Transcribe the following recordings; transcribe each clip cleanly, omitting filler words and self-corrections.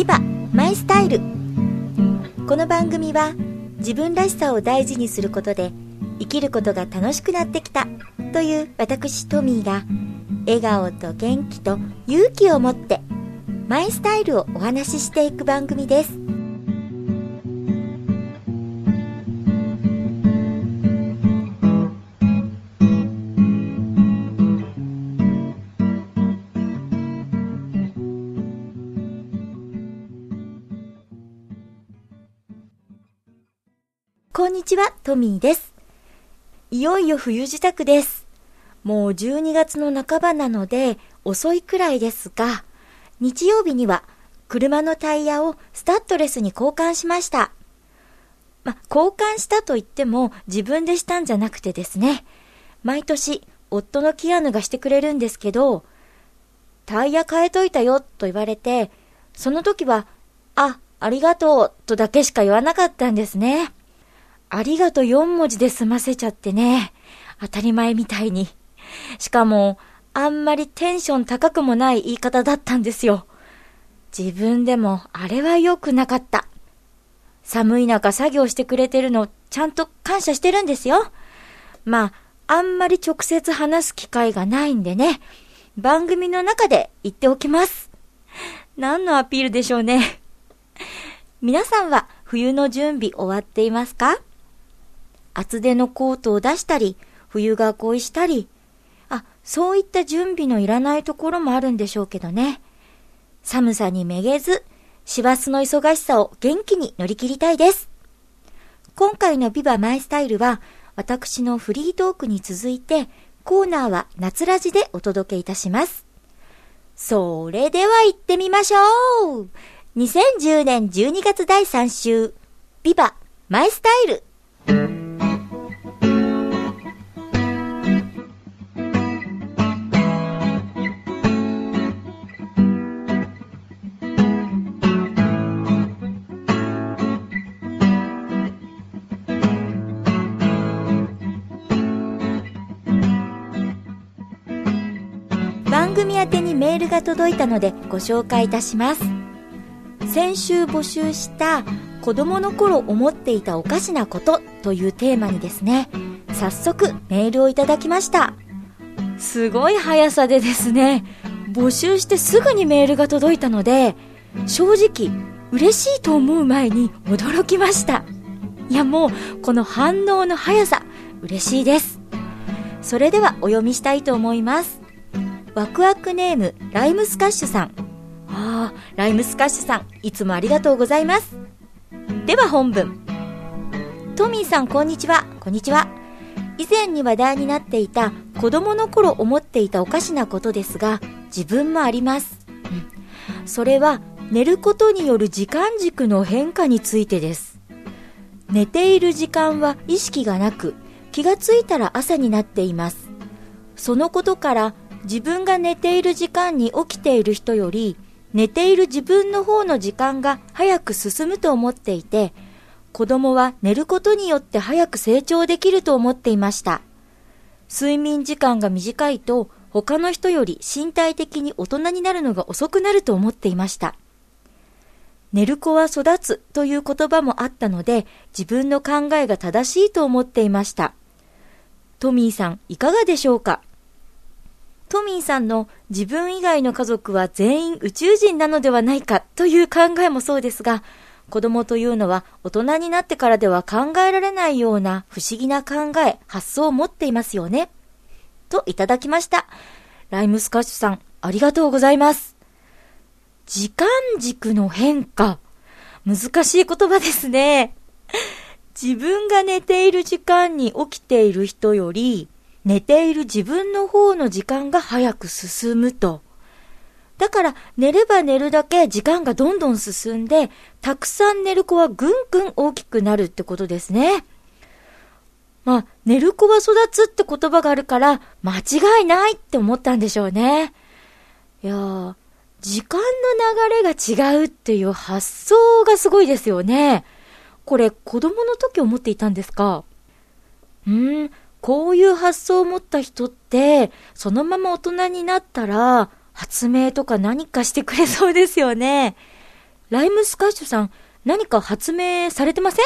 ビバマイスタイル。この番組は自分らしさを大事にすることで生きることが楽しくなってきたという私トミーが笑顔と元気と勇気を持ってマイスタイルをお話ししていく番組です。こんにちは、トミーです。いよいよ冬支度です。もう12月の半ばなので遅いくらいですが、日曜日には車のタイヤをスタッドレスに交換しました。交換したといっても自分でしたんじゃなくてですね、毎年夫のキアヌがしてくれるんですけど、タイヤ変えといたよと言われて、その時はありがとうとだけしか言わなかったんですね。ありがとう4文字で済ませちゃってね。当たり前みたいに。しかも、あんまりテンション高くもない言い方だったんですよ。自分でもあれは良くなかった。寒い中作業してくれてるのちゃんと感謝してるんですよ。あんまり直接話す機会がないんでね。番組の中で言っておきます。何のアピールでしょうね。皆さんは冬の準備終わっていますか？厚手のコートを出したり、冬が恋したり、そういった準備のいらないところもあるんでしょうけどね。寒さにめげず、師走の忙しさを元気に乗り切りたいです。今回のビバマイスタイルは、私のフリートークに続いて、コーナーは夏ラジでお届けいたします。それでは行ってみましょう。2010年12月第3週、ビバマイスタイル。番組宛てにメールが届いたのでご紹介いたします。先週募集した子供の頃思っていたおかしなことというテーマにですね、早速メールをいただきました。すごい速さでですね、募集してすぐにメールが届いたので、正直嬉しいと思う前に驚きました。もうこの反応の速さ嬉しいです。それではお読みしたいと思います。ワクワクネームライムスカッシュさん。ライムスカッシュさん、いつもありがとうございます。では本文。トミーさん、こんにちは。こんにちは。以前に話題になっていた子供の頃思っていたおかしなことですが、自分もあります。それは寝ることによる時間軸の変化についてです。寝ている時間は意識がなく、気がついたら朝になっています。そのことから自分が寝ている時間に起きている人より、寝ている自分の方の時間が早く進むと思っていて、子供は寝ることによって早く成長できると思っていました。睡眠時間が短いと他の人より身体的に大人になるのが遅くなると思っていました。寝る子は育つという言葉もあったので、自分の考えが正しいと思っていました。トミーさん、いかがでしょうか？トミーさんの自分以外の家族は全員宇宙人なのではないかという考えもそうですが、子供というのは大人になってからでは考えられないような不思議な考え、発想を持っていますよね。といただきました。ライムスカッシュさん、ありがとうございます。時間軸の変化。難しい言葉ですね。自分が寝ている時間に起きている人より、寝ている自分の方の時間が早く進むと。だから寝れば寝るだけ時間がどんどん進んで、たくさん寝る子はぐんぐん大きくなるってことですね。寝る子は育つって言葉があるから間違いないって思ったんでしょうね。時間の流れが違うっていう発想がすごいですよね。これ子供の時思っていたんですか？こういう発想を持った人って、そのまま大人になったら、発明とか何かしてくれそうですよね。 ライムスカッシュさん、何か発明されてません？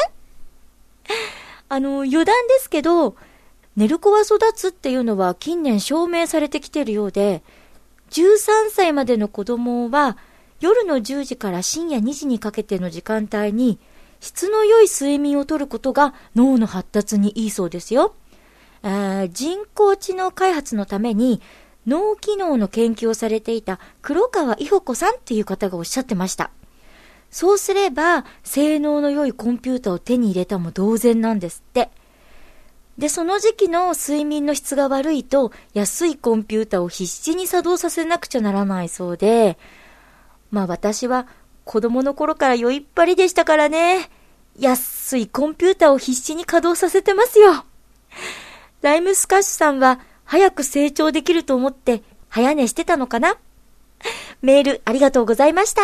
余談ですけど、寝る子は育つっていうのは近年証明されてきているようで、13歳までの子供は夜の10時から深夜2時にかけての時間帯に質の良い睡眠をとることが脳の発達にいいそうですよ。人工知能開発のために脳機能の研究をされていた黒川伊保子さんっていう方がおっしゃってました。そうすれば性能の良いコンピューターを手に入れたも同然なんですって。で、その時期の睡眠の質が悪いと安いコンピューターを必死に作動させなくちゃならないそうで、私は子供の頃から酔いっぱりでしたからね、安いコンピューターを必死に稼働させてますよ。ライムスカッシュさんは早く成長できると思って早寝してたのかな？メールありがとうございました。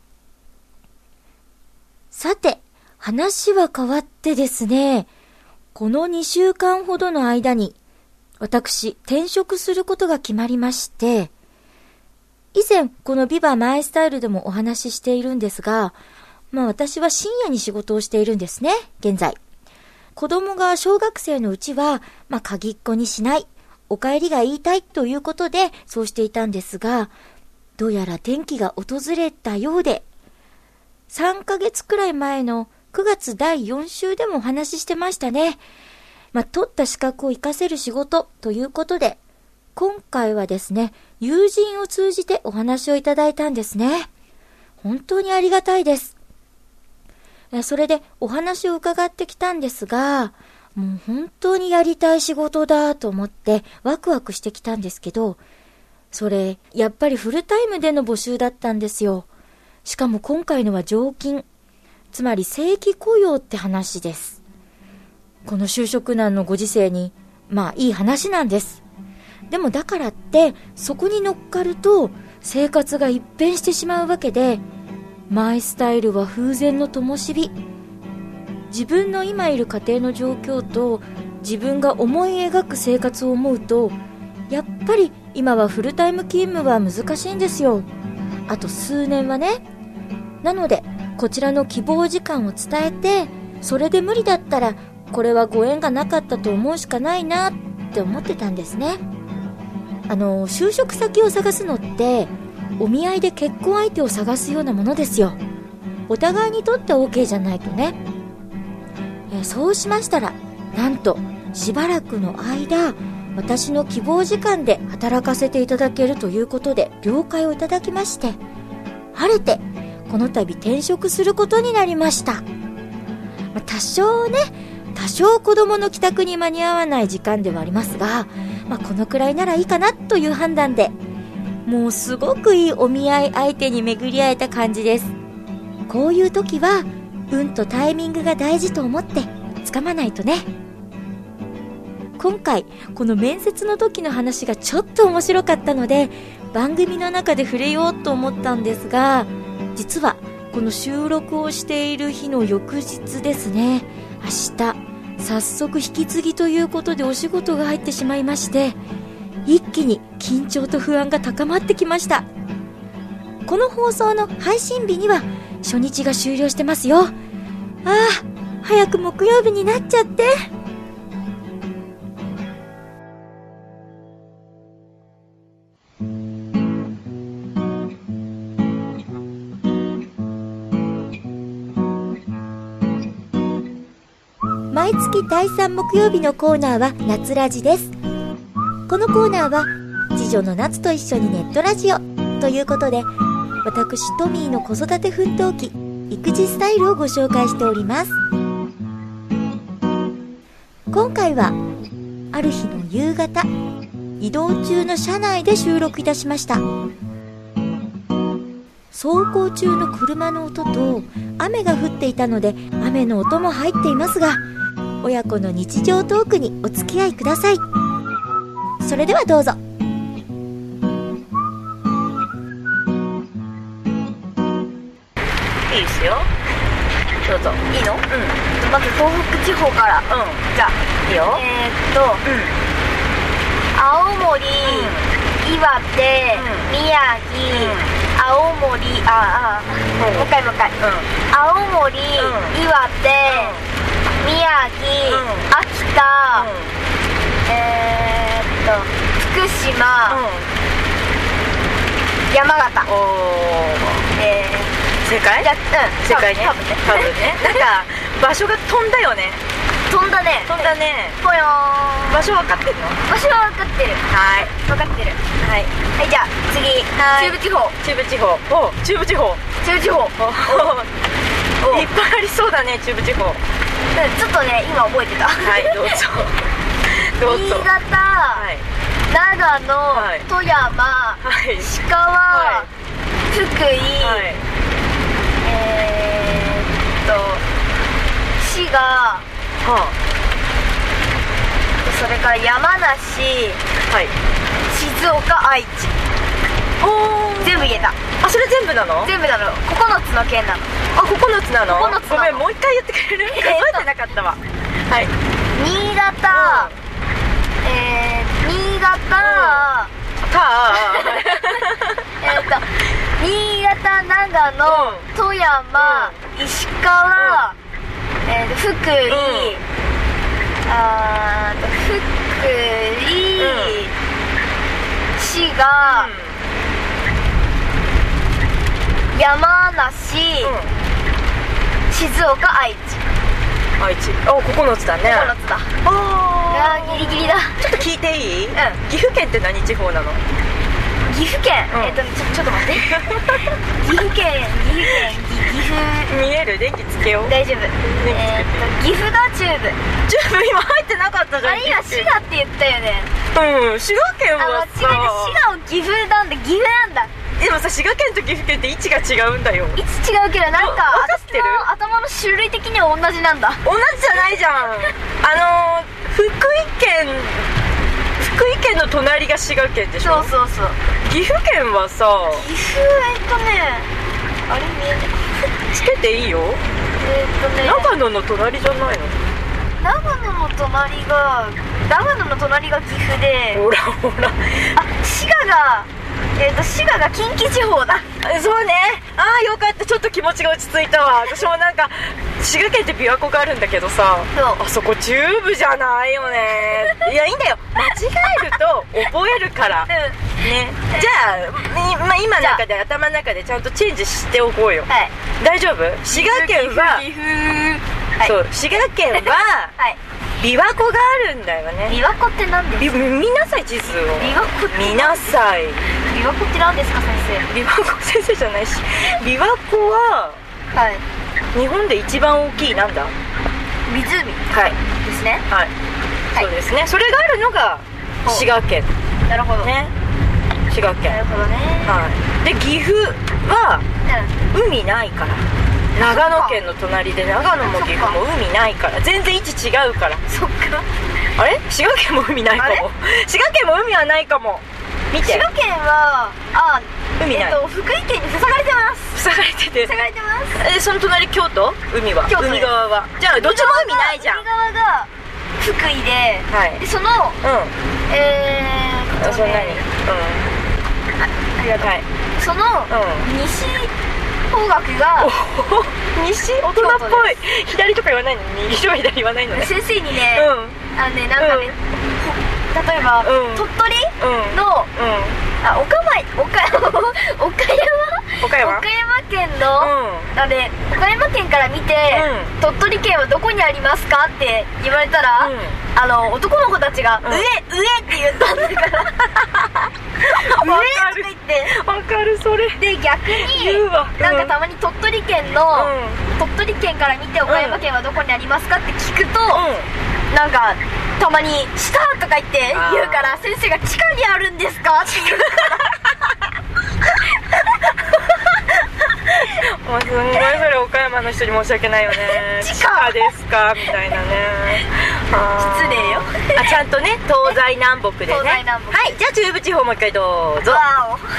さて、話は変わってですね、この2週間ほどの間に私転職することが決まりまして、以前このビバマイスタイルでもお話ししているんですが、私は深夜に仕事をしているんですね、現在。子供が小学生のうちは、鍵っ子にしない、お帰りが言いたいということでそうしていたんですが、どうやら転機が訪れたようで、3ヶ月くらい前の9月第4週でもお話ししてましたね。取った資格を活かせる仕事ということで、今回はですね、友人を通じてお話をいただいたんですね。本当にありがたいです。それでお話を伺ってきたんですが、もう本当にやりたい仕事だと思ってワクワクしてきたんですけど、それやっぱりフルタイムでの募集だったんですよ。しかも今回のは常勤、つまり正規雇用って話です。この就職難のご時世にいい話なんです。でもだからってそこに乗っかると生活が一変してしまうわけで、マイスタイルは風前の灯火。自分の今いる家庭の状況と自分が思い描く生活を思うと、やっぱり今はフルタイム勤務は難しいんですよ。あと数年はね。なのでこちらの希望時間を伝えて、それで無理だったらこれはご縁がなかったと思うしかないなって思ってたんですね。就職先を探すのってお見合いで結婚相手を探すようなものですよ。お互いにとって OK じゃないとね。そうしましたら、なんとしばらくの間私の希望時間で働かせていただけるということで了解をいただきまして、晴れてこの度転職することになりました。多少子供の帰宅に間に合わない時間ではありますが、このくらいならいいかなという判断で、もうすごくいいお見合い相手に巡り会えた感じです。こういう時は運とタイミングが大事と思って掴まないとね。今回この面接の時の話がちょっと面白かったので番組の中で触れようと思ったんですが、実はこの収録をしている日の翌日ですね、明日早速引き継ぎということでお仕事が入ってしまいまして、一気に緊張と不安が高まってきました。この放送の配信日には初日が終了してますよ。早く木曜日になっちゃって。毎月第3木曜日のコーナーは夏ラジです。このコーナーは次女の夏と一緒にネットラジオということで、私トミーの子育て奮闘記、育児スタイルをご紹介しております。今回はある日の夕方、移動中の車内で収録いたしました。走行中の車の音と雨が降っていたので雨の音も入っていますが、親子の日常トークにお付き合いください。それではどうぞ。 いいですよ、どうぞ。いいの？まず東北地方から。じゃあいいよ。青森、岩手、宮城、 青森、もう一回、青森、岩手、宮城、秋田、福島、山形。 正解？正解ね。多分ね。なんか場所が飛んだよね。 飛んだね。ぽよーん。 場所分かってるの？ 場所は分かってる。 はい。 分かってる。はい。じゃあ次。中部地方。 中部地方。いっぱいありそうだね、中部地方。 ちょっとね、今覚えてた。 はい、どうぞ。 新潟、長野、富山、石川、福井、滋賀、それから山梨、静岡、愛知。全部言えた。 あ、それ全部なの？ 全部なの。9つの県なの。 あ、9つなの？ ごめん、もう一回言ってくれる？数えてなかったわ。はい。 新潟、新潟、長野、富山、石川、福井、滋賀、山梨、静岡、愛知。 9つだね。 9つだ。ギリギリだ。 ちょっと聞いていい？岐阜県って何地方なの？ 岐阜県、ちょっと待って岐阜見える？電気つけよう。 大丈夫。岐阜が中部今入ってなかったじゃん。 今滋賀って言ったよね。 滋賀県はさ、 滋賀を岐阜なんで岐阜なんだ。 でもさ、滋賀県と岐阜県って位置が違うんだよ。 位置違うけど、なんか分かってる？ 頭の種類的には同じなんだ。 同じじゃないじゃん。福井県の隣が滋賀県でしょ。 そう岐阜県はさ、 岐阜あれ見えない。 つけていいよ。長野の隣じゃないの？ 長野の隣が岐阜で、 ほら滋賀が近畿地方だ。 そうね。よかった。ちょっと気持ちが落ち着いたわ。私もなんか滋賀県って琵琶湖があるんだけどさ、あそこ中部じゃないよね。いや、いいんだよ。間違えると覚えるからね。じゃあ今の中で、頭の中でちゃんとチェンジしておこうよ。大丈夫？滋賀県は滋賀県は琵琶湖があるんだよね。 琵琶湖って何ですか？ 見なさい、地図を。 琵琶湖って見なさい。 琵琶湖って何ですか、先生？ 琵琶湖先生じゃないし、琵琶湖は日本で一番大きいなんだ？ 湖ですね。 そうですね。それがあるのが滋賀県。 なるほどね。滋賀県。 なるほどね。 で、岐阜は海ないから。長野県の隣で、長野も岐阜も海ないから、全然位置違うから。 そっか。 あれ？滋賀県も海ないかも。滋賀県も海はないかも。見て。 滋賀県は海ない。 福井県に塞がれてます。 塞がれてて。 塞がれてます。 その隣京都？海は。海側は。じゃあどっちも海ないじゃん。 海側が福井で、そのそんなにありがとう。その西方角が西大人っぽい。左とか言わないのに、右とか左言わないのね。 先生にね、なんかね、例えば鳥取の岡山県の岡山県から見て鳥取県はどこにありますかって言われたら、男の子たちが上って言ったんだから上って言って、 わかる。それで逆になんかたまに鳥取県から見て岡山県はどこにありますかって聞くと、なんかたまに「下」とか言って言うから、先生が「地下にあるんですか?」って言うもうすんごいそれ岡山の人に申し訳ないよね。地下ですかみたいなね。 失礼よ。 ちゃんとね、東西南北でね。はい、じゃあ中部地方もう一回どうぞ。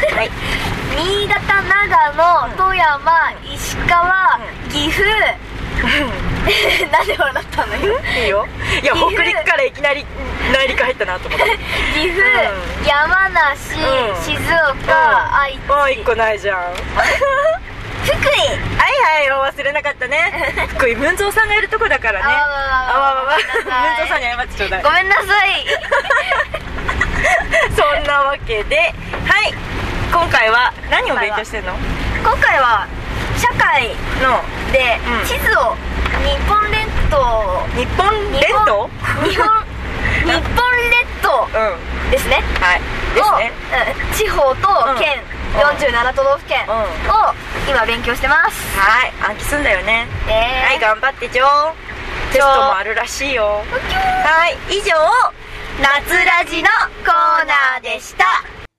新潟、長野、富山、石川、岐阜、 なんで笑ったのよ。 いいよ。いや、北陸からいきなり内陸入ったなと思って。 岐阜、山梨、静岡、愛知。 もう1個ないじゃん。 福井。 はいはい、忘れなかったね。福井、文蔵さんがいるとこだからね。文蔵さんに謝ってちょうだい。 ごめんなさい。 そんなわけで、はい、今回は何を勉強してんの？ 今回は社会ので地図を日本列島ですね。 はいですね。 地方と県47都道府県を今勉強してます。 はい、暗記すんだよね。はい、頑張ってちょ。テストもあるらしいよ。はい、以上夏ラジのコーナーでした。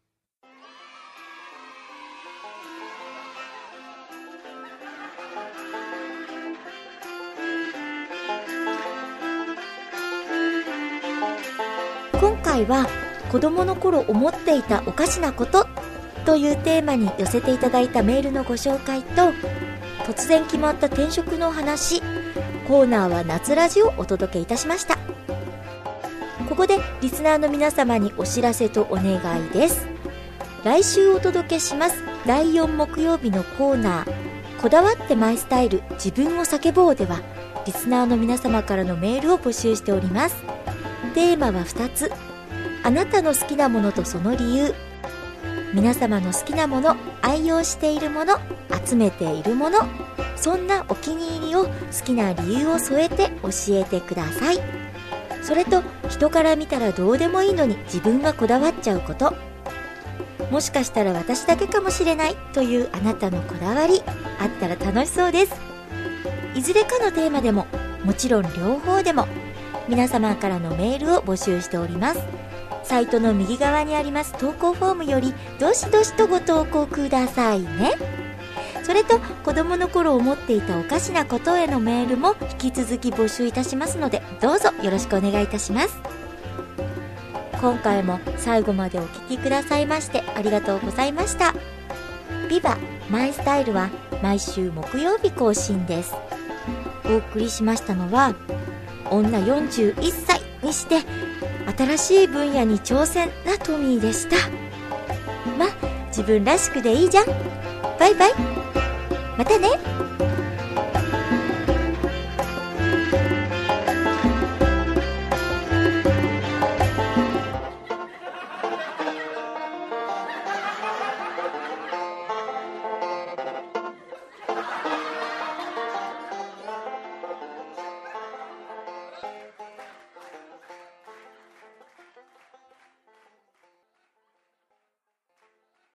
今回は子供の頃思っていたおかしなことというテーマに寄せていただいたメールのご紹介と、突然決まった転職の話、コーナーは夏ラジをお届けいたしました。ここでリスナーの皆様にお知らせとお願いです。来週お届けします第4木曜日のコーナー、こだわってマイスタイル自分を叫ぼうでは、リスナーの皆様からのメールを募集しております。テーマは2つ。あなたの好きなものとその理由。皆様の好きなもの、愛用しているもの、集めているもの、そんなお気に入りを好きな理由を添えて教えてください。それと、人から見たらどうでもいいのに自分がこだわっちゃうこと。もしかしたら私だけかもしれないというあなたのこだわり、あったら楽しそうです。いずれかのテーマでも、もちろん両方でも、皆様からのメールを募集しております。サイトの右側にあります投稿フォームよりどしどしとご投稿くださいね。それと子供の頃思っていたおかしなことへのメールも引き続き募集いたしますので、どうぞよろしくお願いいたします。今回も最後までお聞きくださいましてありがとうございました。ビバマイスタイルは毎週木曜日更新です。お送りしましたのは女41歳にして新しい分野に挑戦なトミーでした。ま、自分らしくでいいじゃん。バイバイ。またね。